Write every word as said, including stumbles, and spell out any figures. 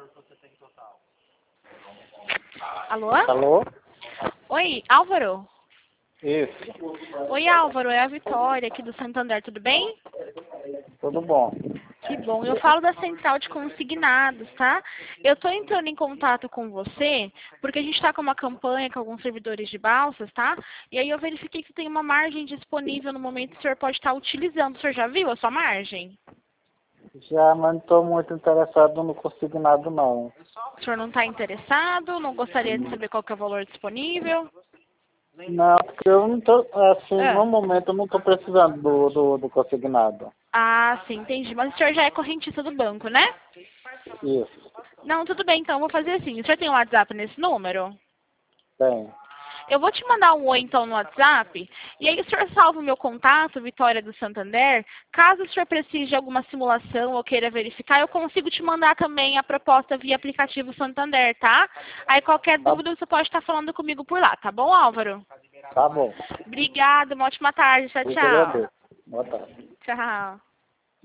Alô? Alô? Oi, Álvaro? Isso. Oi, Álvaro, é a Vitória aqui do Santander, tudo bem? Tudo bom. Que bom, eu falo da central de consignados, tá? Eu estou entrando em contato com você, porque a gente está com uma campanha com alguns servidores de balsas, tá? E aí eu verifiquei que tem uma margem disponível no momento que o senhor pode estar utilizando. O senhor já viu a sua margem? Já, mas não estou muito interessado no consignado, não. O senhor não está interessado? Não gostaria de saber qual que é o valor disponível? Não, porque eu não tô, assim, Ah. no momento eu não estou precisando do, do, do consignado. Ah, sim, entendi. Mas o senhor já é correntista do banco, né? Isso. Não, tudo bem, então eu vou fazer assim. O senhor tem um WhatsApp nesse número? Tem. Eu vou te mandar um oi, então, no WhatsApp, e aí o senhor salva o meu contato, Vitória do Santander. Caso o senhor precise de alguma simulação ou queira verificar, eu consigo te mandar também a proposta via aplicativo Santander, tá? Aí qualquer Tá, dúvida você pode estar falando comigo por lá, tá bom, Álvaro? tá bom. Obrigada, uma ótima tarde. Tchau, Eu que tchau. agradeço. Boa tarde. Tchau.